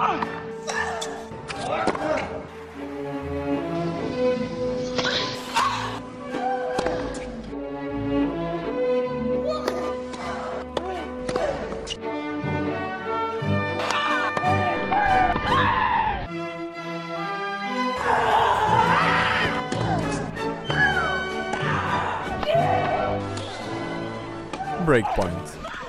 Breakpoint.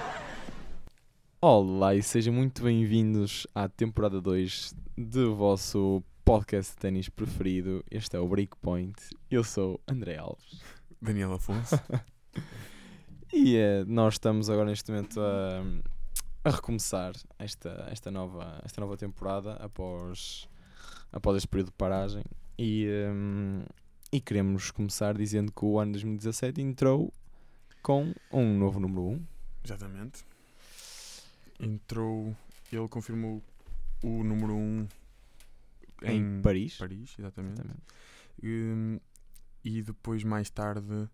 Olá e sejam muito bem-vindos à temporada 2 do vosso podcast de ténis preferido. Este é o Breakpoint. Eu sou André Alves. Daniel Afonso. E nós estamos agora neste momento a recomeçar esta nova temporada após este período de paragem. E queremos começar dizendo que o ano 2017 entrou com um novo número 1. Exatamente. Entrou, ele confirmou o número 1 em Paris. Exatamente. E depois, mais tarde,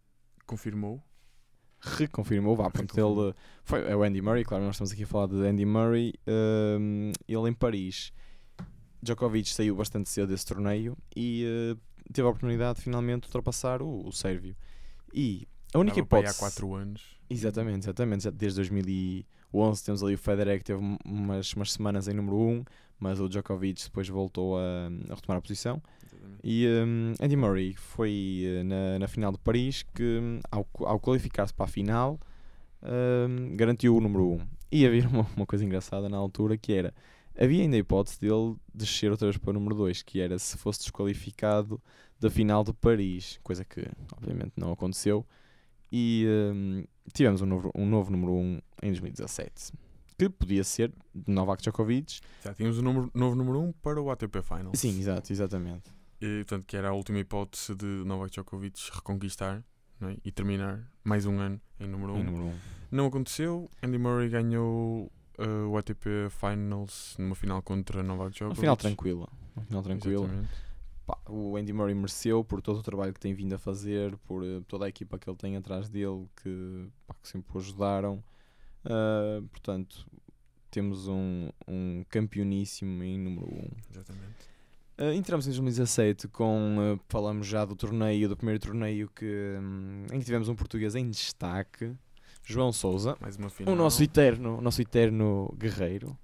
reconfirmou, ele é o Andy Murray, claro, nós estamos aqui a falar de Andy Murray. Ele em Paris, Djokovic saiu bastante cedo desse torneio e teve a oportunidade de finalmente ultrapassar o sérvio. E a única hipótese... há 4 anos. Exatamente. Já desde 2011 temos ali o Federer, que teve umas semanas em número 1, mas o Djokovic depois voltou a retomar a posição. Exatamente. E Andy Murray foi na final de Paris que, ao qualificar-se para a final, garantiu o número 1. E havia uma coisa engraçada na altura, que era, havia ainda a hipótese dele descer outra vez para o número 2, que era se fosse desqualificado da final de Paris, coisa que obviamente não aconteceu. E tivemos um novo número 1 em 2017, que podia ser Novak Djokovic. Já tínhamos um novo número 1 para o ATP Finals. Sim, exatamente. E, portanto, que era a última hipótese de Novak Djokovic reconquistar, não é? E terminar mais um ano em número 1. Não aconteceu. Andy Murray ganhou o ATP Finals numa final contra Novak Djokovic. Uma final tranquila. Exatamente. O Andy Murray mereceu por todo o trabalho que tem vindo a fazer, por toda a equipa que ele tem atrás dele, que sempre o ajudaram. Portanto, temos um campeoníssimo em número 1. Exatamente. Entramos em 2017 falamos já do primeiro torneio em que tivemos um português em destaque, João Sousa, mais uma final. o nosso eterno guerreiro.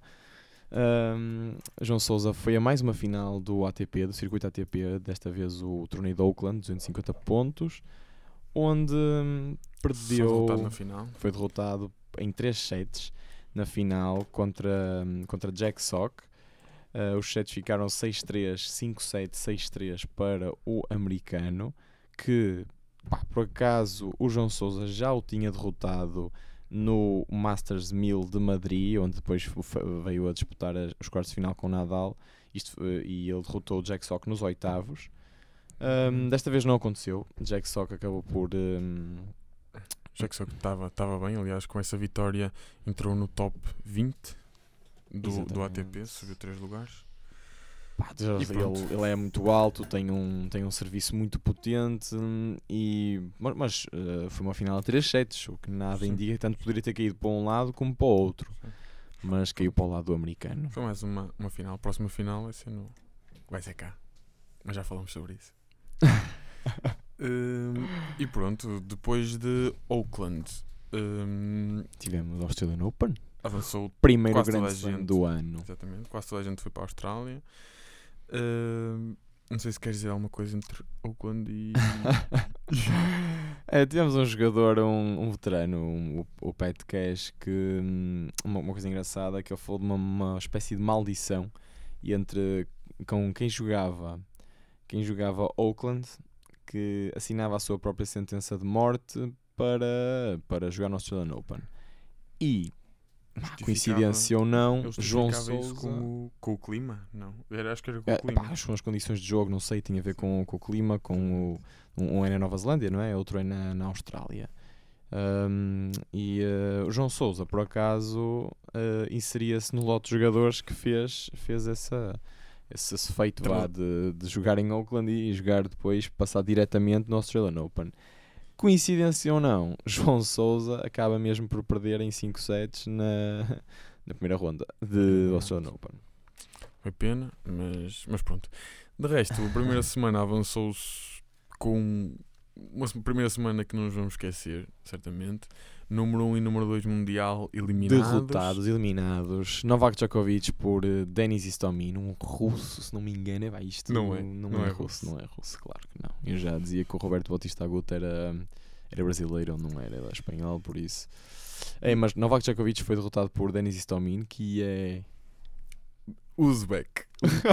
João Sousa foi a mais uma final do ATP, do circuito ATP, desta vez o torneio de Auckland, 250 pontos, onde perdeu, foi derrotado em 3 sets na final contra Jack Sock. Os sets ficaram 6-3, 5-7, 6-3 para o americano, que por acaso o João Sousa já o tinha derrotado no Masters 1000 de Madrid, onde depois veio a disputar os quartos de final com o Nadal, e ele derrotou o Jack Sock nos oitavos. Desta vez não aconteceu. Jack Sock acabou por... Jack Sock estava bem, aliás, com essa vitória entrou no top 20 do ATP, subiu 3 lugares. Ele é muito alto, tem um serviço muito potente, mas foi uma final a 3 sets, o que nada indica, tanto poderia ter caído para um lado como para o outro. Sim. Mas caiu para o lado do americano. Foi mais uma final. A próxima final vai ser cá, mas já falamos sobre isso. E pronto, depois de Auckland tivemos o Australian Open. Avançou primeiro grande slam do ano. Exatamente, quase toda a gente foi para a Austrália. Não sei se queres dizer alguma coisa entre Auckland e... tivemos um jogador, um veterano, o Pat Cash, que uma coisa engraçada, que ele falou de uma espécie de maldição com quem jogava Auckland, que assinava a sua própria sentença de morte para jogar no Australian Open. E coincidência ou não, João Sousa com o clima? Não, acho que era com o clima. São as condições de jogo, não sei, tinha a ver com o clima, um é na Nova Zelândia, não é? Outro é na Austrália. O João Sousa, por acaso, inseria-se no lote de jogadores que fez esse feito de jogar em Auckland e jogar depois, passar diretamente no Australian Open. Coincidência ou não, João Sousa acaba mesmo por perder em 5 sets na primeira ronda do Australian Open. Foi pena, mas pronto. De resto, a primeira semana avançou-se com uma primeira semana que não nos vamos esquecer, certamente. Número 1 e número 2 mundial eliminados. Eliminados. Novak Djokovic por Denis Istomin, um russo, se não me engano. Isto Não é russo, não é russo, claro que não. Eu já dizia que o Roberto Bautista Agut era brasileiro, ou não era espanhol, por isso. Mas Novak Djokovic foi derrotado por Denis Istomin, que é Uzbek.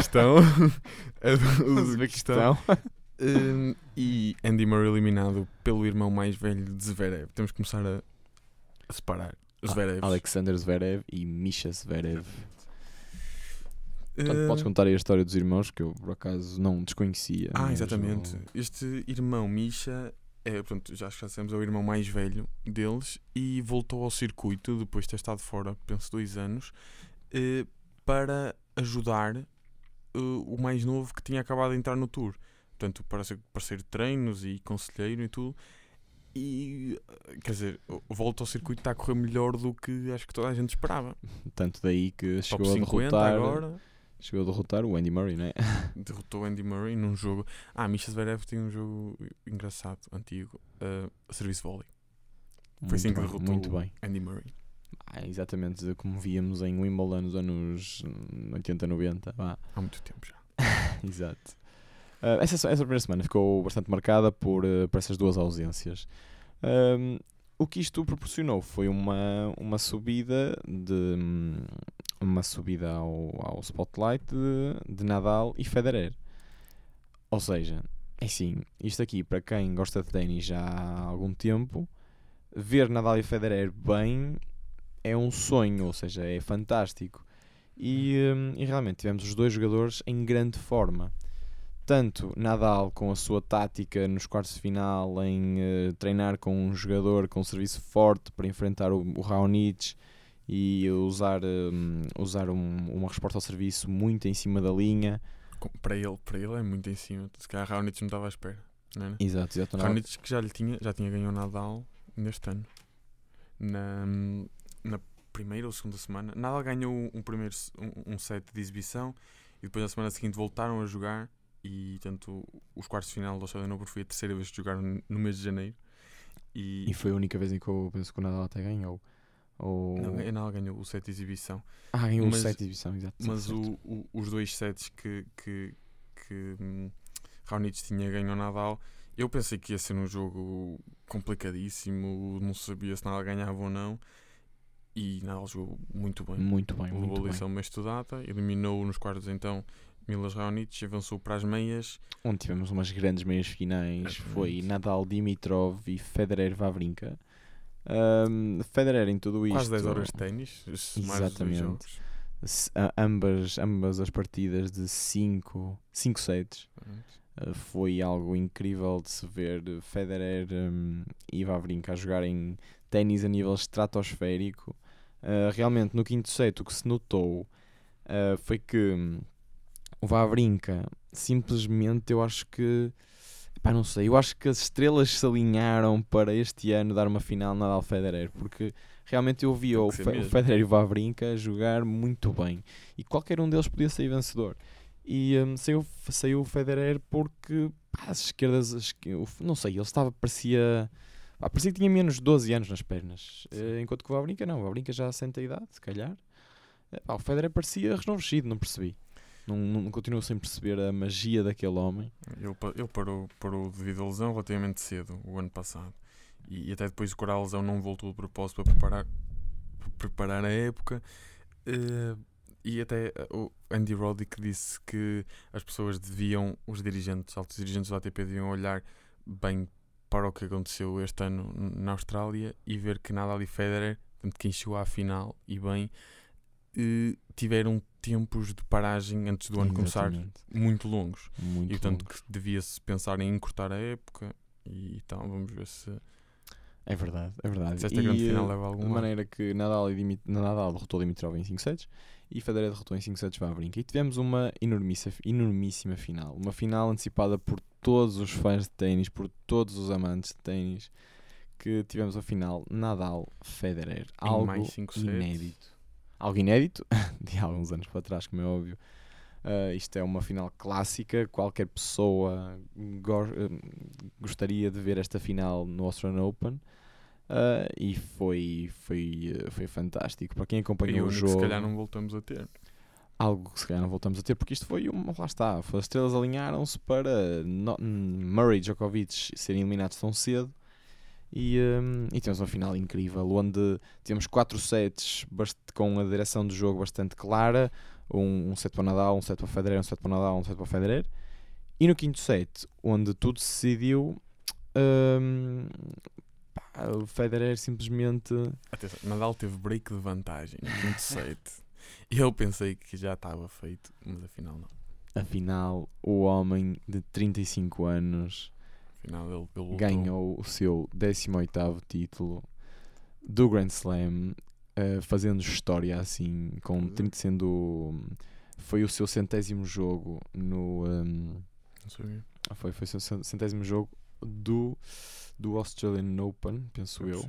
Uzbequistão. E Andy Murray eliminado pelo irmão mais velho de Zverev. Temos que começar a separar Zverev. Alexander Zverev e Misha Zverev. Portanto, podes contar aí a história dos irmãos, que eu por acaso não desconhecia. Exatamente. Este irmão Misha pronto, já sabemos, é o irmão mais velho deles e voltou ao circuito depois de ter estado fora, penso, 2 anos, para ajudar o mais novo que tinha acabado de entrar no Tour. Portanto, para ser parceiro de treinos e conselheiro e tudo. E, quer dizer, volta ao circuito está a correr melhor do que acho que toda a gente esperava. Tanto daí que chegou a derrotar o Andy Murray, não é? Derrotou o Andy Murray num jogo. Misha Zverev tem um jogo engraçado, antigo, serviço volley. Foi assim que derrotou muito bem. Andy Murray. Exatamente como víamos em Wimbledon nos anos 80, 90. Há muito tempo já. Exato. Essa primeira semana ficou bastante marcada por essas duas ausências. O que isto proporcionou foi uma subida ao spotlight de Nadal e Federer. Ou seja, assim, isto aqui para quem gosta de ténis já há algum tempo, ver Nadal e Federer bem é um sonho, ou seja, é fantástico. E realmente tivemos os dois jogadores em grande forma. Tanto Nadal com a sua tática nos quartos de final em treinar com um jogador com um serviço forte para enfrentar o Raonic e usar uma resposta ao serviço muito em cima da linha. Para ele é muito em cima. Se calhar Raonic não estava à espera, não é? Exato. Raonic que já tinha ganho o Nadal neste ano. Na primeira ou segunda semana. Nadal ganhou um set de exibição e depois na semana seguinte voltaram a jogar. E tanto os quartos de final do Australian Open foi a terceira vez que jogaram no mês de janeiro. E foi a única vez em que eu penso que o Nadal até ganhou. Não, o Nadal ganhou o set de exibição. Ganhou o set de exibição, exato. Mas os 2 sets que Raonic tinha ganho ao Nadal, eu pensei que ia ser um jogo complicadíssimo, não sabia se Nadal ganhava ou não. E Nadal jogou muito bem. Levou a lição meio estudada, eliminou nos quartos então Milos Raonic, avançou para as meias, onde tivemos umas grandes meias finais. Foi Nadal, Dimitrov e Federer, Wawrinka. Federer em tudo isto quase 10 horas de ténis. Exatamente. Ambas as partidas de 5 sets. Foi algo incrível de se ver. Federer e Wawrinka a jogarem ténis a nível estratosférico. Realmente no quinto set o que se notou foi que o Wawrinka simplesmente, eu acho que eu acho que as estrelas se alinharam para este ano dar uma final Nadal-Federer, porque realmente eu vi o Federer e o Wawrinka jogar muito bem e qualquer um deles podia sair vencedor. E saiu o Federer porque as esquerdas, não sei, ele parecia que tinha menos de 12 anos nas pernas, enquanto que o Wawrinka não, o Wawrinka já sente a idade, se calhar. O Federer parecia rejuvenescido, não percebi. Não continuo sem perceber a magia daquele homem. Ele parou devido à lesão relativamente cedo, o ano passado. E até depois de curar a lesão não voltou de propósito para preparar a época. E até o Andy Roddick disse que as pessoas altos dirigentes do ATP deviam olhar bem para o que aconteceu este ano na Austrália e ver que Nadal e Federer, tanto quem chegou à final e bem, tiveram tempos de paragem antes do ano começar muito longos. E portanto que devia-se pensar em encurtar a época e então vamos ver se é verdade. Se esta grande final leva algum de maneira que Nadal derrotou Dimitrov em 5 sets e Federer derrotou em 5 sets Wawrinka. E tivemos uma enormíssima final. Uma final antecipada por todos os fãs de ténis, por todos os amantes de ténis, que tivemos a final Nadal-Federer. Algo inédito. Algo inédito de alguns anos para trás, como é óbvio. Isto é uma final clássica. Qualquer pessoa gostaria de ver esta final no Australian Open. E foi fantástico. Para quem acompanhou o jogo, se calhar não voltamos a ter. Algo que se calhar não voltamos a ter, porque isto foi lá está, as estrelas alinharam-se para Murray e Djokovic serem eliminados tão cedo. E temos uma final incrível, onde temos 4 sets com a direção do jogo bastante clara. Um set para Nadal, um set para Federer, um set para Nadal, um set para Federer. E no quinto set, onde tudo se decidiu, o Federer simplesmente... Atenção, Nadal teve break de vantagem no quinto set. E eu pensei que já estava feito, mas afinal não. Afinal, o homem de 35 anos Afinal, ele ganhou o seu 18º título do Grand Slam, fazendo história assim, foi o seu 100º jogo no... não sabia. Foi o seu 100º jogo do Australian Open, penso eu.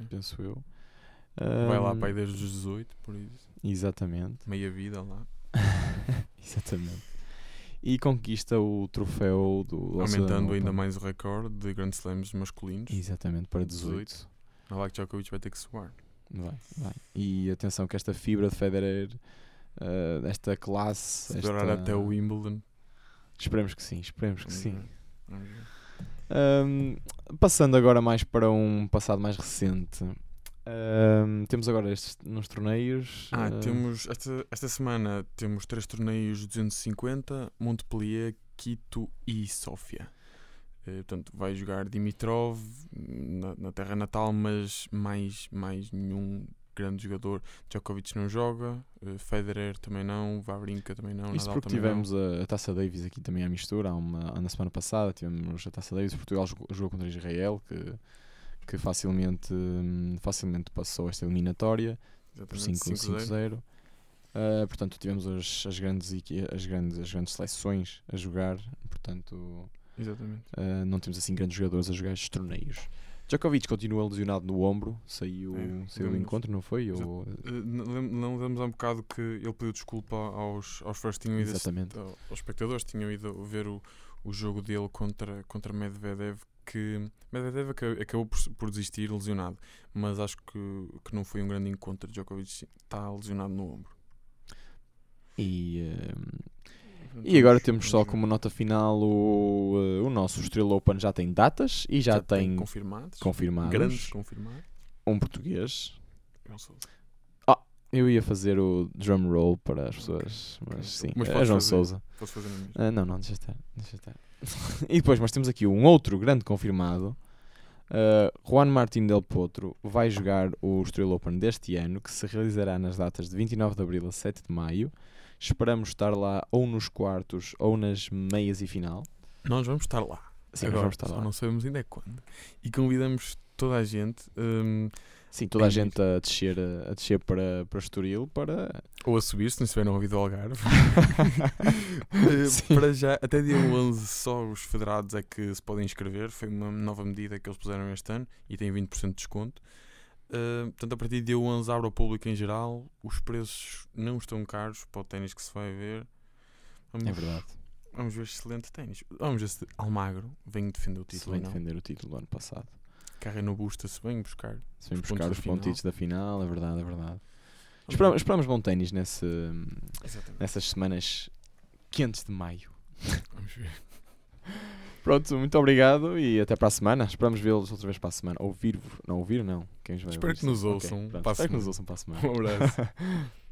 Vai lá para aí desde os 18, por isso. Exatamente. Meia vida lá. Exatamente. E conquista o troféu do aumentando ainda mais o recorde de Grand Slams masculinos. Exatamente, para 18. Novak Djokovic vai ter que soar. Vai. E atenção que esta fibra de Federer, esta classe... Se durar até o Wimbledon. Esperemos que sim. Vamos ver. Passando agora mais para um passado mais recente, temos agora nos torneios. Temos esta semana temos 3 torneios de 250: Montpellier, Quito e Sofia. Portanto, vai jogar Dimitrov na terra natal, mas mais nenhum grande jogador. Djokovic não joga, Federer também não, Wawrinka também não. Isso Nadal porque também tivemos a Taça Davis aqui também à mistura. Na semana passada tivemos a Taça Davis. Portugal jogou contra Israel, que facilmente passou esta eliminatória por 5-0. Portanto, tivemos as grandes seleções a jogar. Portanto, exatamente. Não temos assim grandes jogadores a jogar estes torneios. Djokovic continua lesionado no ombro, saiu do encontro, não foi? Não damos há um bocado que ele pediu desculpa aos fãs, tinham ido aos espectadores, tinham ido ver o jogo dele contra Medvedev, que Medvedev acabou por desistir lesionado, mas acho que não foi um grande encontro. Djokovic está lesionado no ombro. E agora temos só como nota final o nosso Australian Open já tem datas e já tem confirmados. Grandes confirmados. Um português. Eu ia fazer o drum roll para as pessoas, mas sim, é João Sousa. Posso fazer na não, deixa estar. E depois nós temos aqui um outro grande confirmado. Juan Martín del Potro vai jogar o Australian Open deste ano, que se realizará nas datas de 29 de Abril a 7 de Maio. Esperamos estar lá ou nos quartos ou nas meias e final. Nós vamos estar lá. Sim, agora, vamos estar lá. Não sabemos ainda quando. E convidamos toda a gente. Sim, toda a gente a descer para Estoril para... Ou a subir, se não estiverem a ouvir do Algarve. Para já, até dia 11, só os federados é que se podem inscrever. Foi uma nova medida que eles puseram este ano e tem 20% de desconto. Portanto, a partir de dia 11 abre ao público em geral. Os preços não estão caros para o ténis que se vai ver. É verdade. Vamos ver excelente ténis. Vamos ver se Almagro vem defender o título. Se vem defender o título do ano passado. Carreno Busta se vem buscar os pontitos da final. É verdade. Esperamos bom ténis nessas semanas quentes de maio. Vamos ver. Pronto, muito obrigado e até para a semana. Esperamos vê-los outra vez para a semana. Ouvir-vos. Não. Espero que nos ouçam. Espero que nos ouçam para a semana. Um abraço.